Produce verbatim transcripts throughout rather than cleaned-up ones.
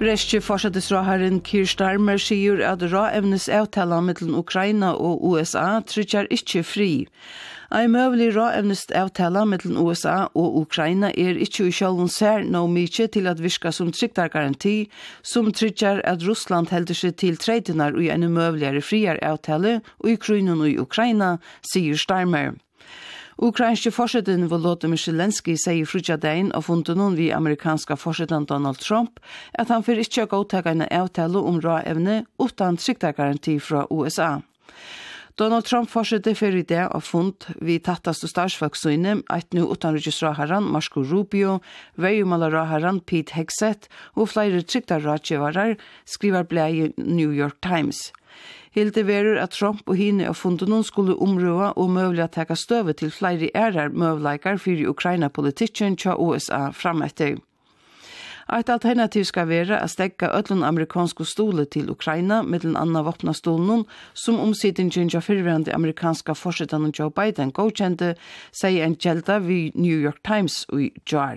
Bresche forsætisrådherren Keir Starmer sier at råevnesavtalen mellom Ukraina og U S A trykker ikke fri. En mulig råevnesavtale mellom U S A og Ukraina er ikke i sjølven ser noe mye til at virke som trygdargaranti, som trykker at Russland helder seg til tredjenar i en muligere friere avtale og i Ukraina og i Ukraina, sier Starmer. Ukrainske forsøkten Volodymyr Zelensky sier frutjadein og funnet noen vi amerikanske forsøkten Donald Trump at han får ikke godtakke en avtale om råevne uten trygdargaranti fra U S A. Donald Trump forsøkte for i det og funnet vi tatteste statsfolksøyne at nå utenriksrådherren Marco Rubio, veiumalerrådherren Pete Hegseth og flere trygdarrådgivarer skriver bleie New York Times. Hilde verur at Trump og hine og fundet noen skulle omrøve og mulig å taka støve til flere ærer møvleikar for Ukraina-politikken til U S A frametter. Et alternativ skal være å stegge ødlen amerikanske stole til Ukraina, mellom anna våpnastolen, som omsidningen til fyrverande amerikanske forsettene Joe Biden godkjente, sier en kjelda ved New York Times i jar.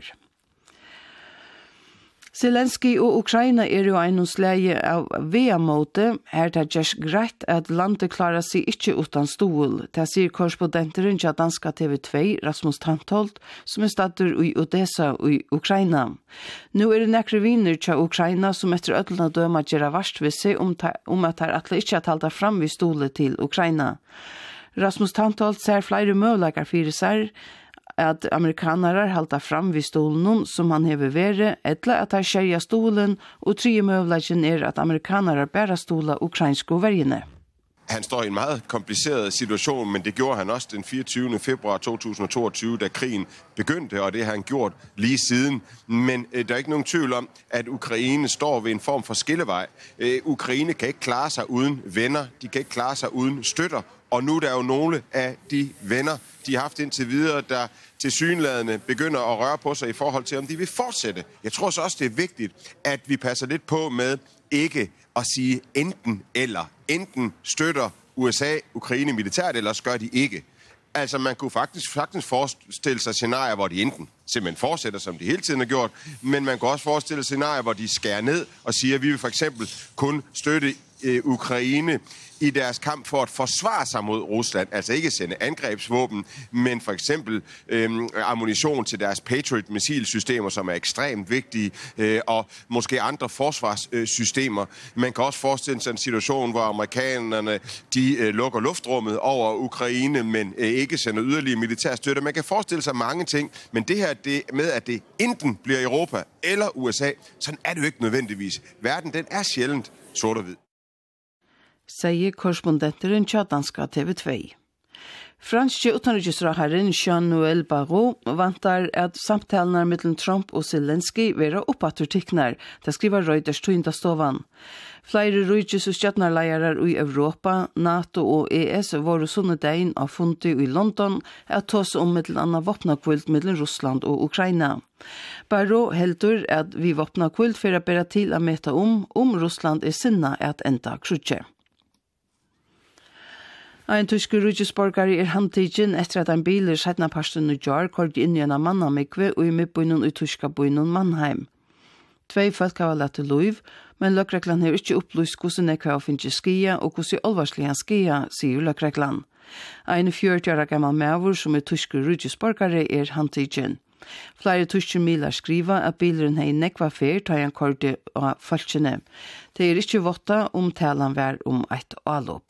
Zelensky og Ukraina er jo en slæge av V-måte, er det just greit at landet klarer seg ikke uten stol. Det sier korrespondenteren til danska T V to, Rasmus Tantholt, som er stader i Odessa i Ukraina. Nå er det nekre viner til Ukraina som etter ødlene døma gjør varst ved seg om, om at det atle ikke har talt fram ved stolet til Ukraina. Rasmus Tantholt ser flere møvleikar for seg, at amerikanere halter fram ved stolen som han hever vært, eller at han skjerger stolen, og tre møvleggen er at amerikanere bærer stoler ukrainske vergene. Han står i en meget kompliceret situation, men det gjorde han også den fireogtyvende februar to tusind og toogtyve, da krigen begyndte, og det har han gjort lige siden. Men øh, der er ikke nogen tvivl om, at Ukraine står ved en form for skillevej. Øh, Ukraine kan ikke klare sig uden venner, de kan ikke klare sig uden støtter, og nu er der jo nogle af de venner, de har haft indtil videre, der tilsyneladende begynder at røre på sig i forhold til, om de vil fortsætte. Jeg tror så også, det er vigtigt, at vi passer lidt på med ikke at sige enten eller. Enten støtter U S A Ukraine militært, eller så gør de ikke. Altså man kunne faktisk sagtens forestille sig scenarier, hvor de enten simpelthen fortsætter, som de hele tiden har gjort, men man kan også forestille sig scenarier, hvor de skærer ned og siger, at vi vil for eksempel kun støtte øh, Ukraine i deres kamp for at forsvare sig mod Rusland, altså ikke sende angrebsvåben, men for eksempel øh, ammunition til deres Patriot-missilsystemer, som er ekstremt vigtige, øh, og måske andre forsvarssystemer. Man kan også forestille sig en situation, hvor amerikanerne de øh, lukker luftrummet over Ukraine, men øh, ikke sender yderligere militærstøtte. Man kan forestille sig mange ting, men det her det med, at det enten bliver Europa eller U S A, sådan er det jo ikke nødvendigvis. Verden, den er sjældent sort og hvid. Sier korrespondenteren til danska T V to. Franske utenriksrådherren Jean-Noël Barrot vantar at samtalene mellom Trump og Zelensky være oppatturtikner, det skriver Reuters tøyndastovan. Flere rujtjes og stjøtnarleiere i Europa, NATO og E S var sunnedegn av fundet i London at tås om mellom annet våpnakvult mellom Russland og Ukraina. Barrot heldur at vi våpnakvult for å bære til å meta om om Russland er sinna at enda krutje. En tysk rujtjesborgare er handtidgen etter at en bil er sætna parsten i jar kort inn i en mannamikve og i midtbøynen i tyska bøynen Mannheim. Tvei folk har lett til lov, men løkreglan har ikke opplyst hvordan jeg kan finne skia og hvordan alvarslig han skia, sier løkreglan. En fjortjøra gammal mævur som er tysk rujtjesborgare er handtidgen. Flere tyske miler skriver at bileren har nekva fer tar han korte av falskene. Det er ikke votta om talan vær om et avlopp.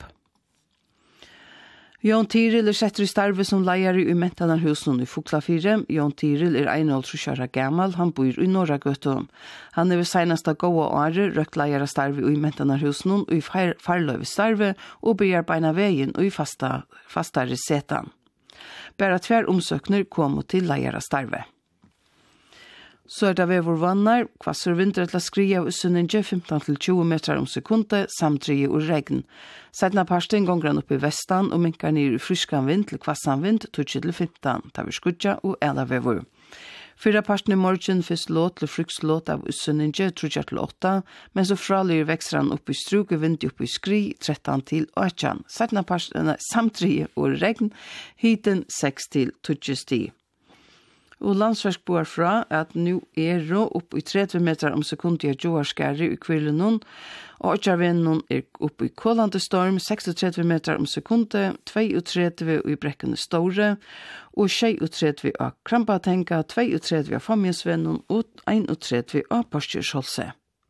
Jon Tiril er setter i starve som leier i Mentanarhusen i Fuglafire. Jon Tiril er einhaldtrus år gammal, han bor i Norragøtum. Han er ved seneste gode året røkt leier av starve i Mentanarhusen og i farløve starve og begyr beina veien og i fasta, fastare setan. Bare tver omsøkner kom til leier av starve. Så er det ved vår vannar, kvasser vinter til å skrie av Ussundinge femten til tjue meter om sekundet, samtrige og regn. Sedna parsten gonger han opp i vestan og minkar ned i fryskan vind til kvassan vind, tjue til femten, tar vi skudja og ela ved vår. Fyra parten i morgen fyrst låt til frukslåt av Ussundinge, tjue til åtta, men så fralir vekster han opp i struke vind opp i skri, tretton til åttan. Sedna parsten samtrige og regn, hiten seks til tjue sti. Og landsverk bor fra at nu er det opp i tretti meter om sekundet i Joarskari i kvillen, og Øtjarvennen er opp i Kålande storm treksogtretti meter om sekundet, trettito i Brekkene Store, og trettio av Krampatenka, trettito av Famjensvennen og trettio av Porskjørsholse.